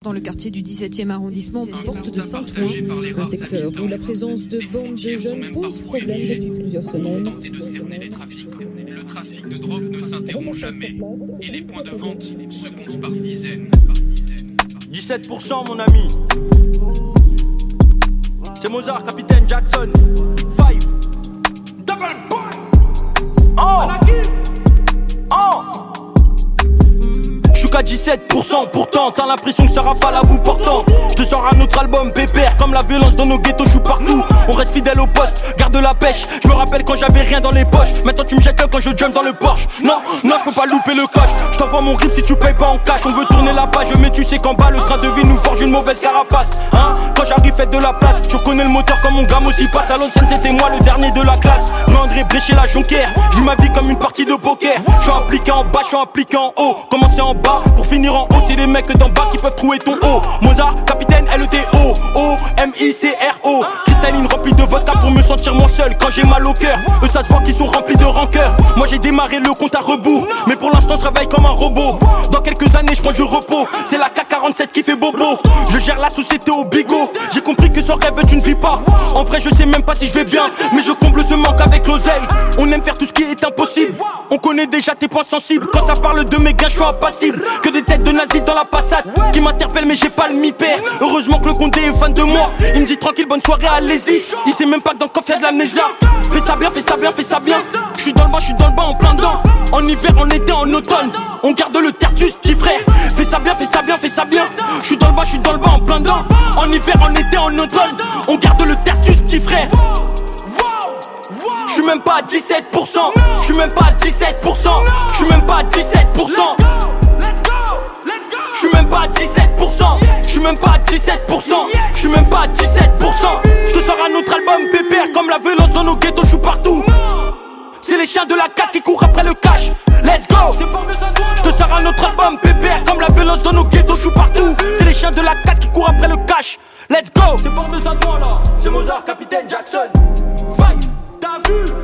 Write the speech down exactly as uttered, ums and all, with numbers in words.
dans le quartier du dix-septième arrondissement, porte de Saint-Ouen, un secteur où la présence de bandes de jeunes pose problème depuis plusieurs semaines. Le trafic de drogue ne s'interrompt jamais et les points de vente se comptent par dizaines. dix-sept pour cent mon ami. C'est Mozart, Capitaine Jackson. Five. Double point. Oh. Oh. J'suis qu'à dix-sept pour cent, pourtant t'as l'impression que ça rafale à bout portant. J'te sors un autre album pépère, comme la violence dans nos ghettos, j'suis partout. On reste fidèle au poste, garde la pêche. J'me rappelle quand j'avais rien dans les poches. Maintenant tu me jettes quand je jump dans le Porsche. Non, non j'peux pas louper le coche. J't'envoie mon grip si tu payes pas en cash. On veut tourner la page mais tu sais qu'en bas le train de vie nous forge une mauvaise carapace. Hein, quand j'arrive faites de la place. Tu reconnais le moteur comme mon gamme aussi passe. À l'ancienne c'était moi le dernier de la classe. André brécher la jonquière. J'vis ma vie comme une partie de poker. J'suis impliqué en bas, j'suis impliqué en haut. Commencer en bas pour finir en haut, c'est les mecs d'en bas qui peuvent trouver ton haut. Mozart, Capitaine, L E T O, O, M I C R O. Cristalline remplie de vodka pour me sentir moins seul quand j'ai mal au cœur. Eux ça se voit qu'ils sont remplis de rancœur. Moi j'ai démarré le compte à rebours, mais pour l'instant je travaille comme un robot. Dans quelques années je prends du repos, c'est la K quarante-sept qui fait bobo. Je gère la société au bigot, j'ai compris que sans rêve tu ne vis pas. En vrai je sais même pas si je vais bien, mais je comble ce manque avec l'oseille. On aime faire tout ce qui est impossible, on connaît déjà tes points sensibles. Quand ça parle de mes gains je suis impassible. Que des têtes de nazis dans la passade qui m'interpellent mais j'ai pas le mi-père. Heureusement que le Condé est fan de moi. Il me dit tranquille bonne soirée allez-y. Il sait même pas que dans le coffre y'a de l'amnésia. Fais ça bien, fais ça bien, fais ça bien. J'suis dans le bas, j'suis dans le bas en plein dedans. En hiver, en été, en automne. On garde le tertus, petit frère. Fais ça bien, fais ça bien, fais ça bien. J'suis dans le bas, j'suis dans le bas en plein dedans. En hiver, en été, en automne. On garde le tertus, petit frère. J'suis même pas à dix-sept pour cent. J'suis même pas à dix-sept pour cent. J'suis même pas à dix-sept pour cent. J'suis même pas à dix-sept pour cent. J'suis même pas à dix-sept pour cent. J'suis même pas à dix-sept pour cent. J'te sors un autre album pépère, comme la violence dans nos ghettos, j'suis partout. C'est les chiens de la casse qui courent après le cash. Let's go. J'te sors un autre album pépère, comme la violence dans nos ghettos, j'suis partout. C'est les chiens de la casse qui courent après le cash. Let's go. C'est Port de Saint-Ouen là. C'est Mozart, Capitaine Jackson. Fight. T'as vu?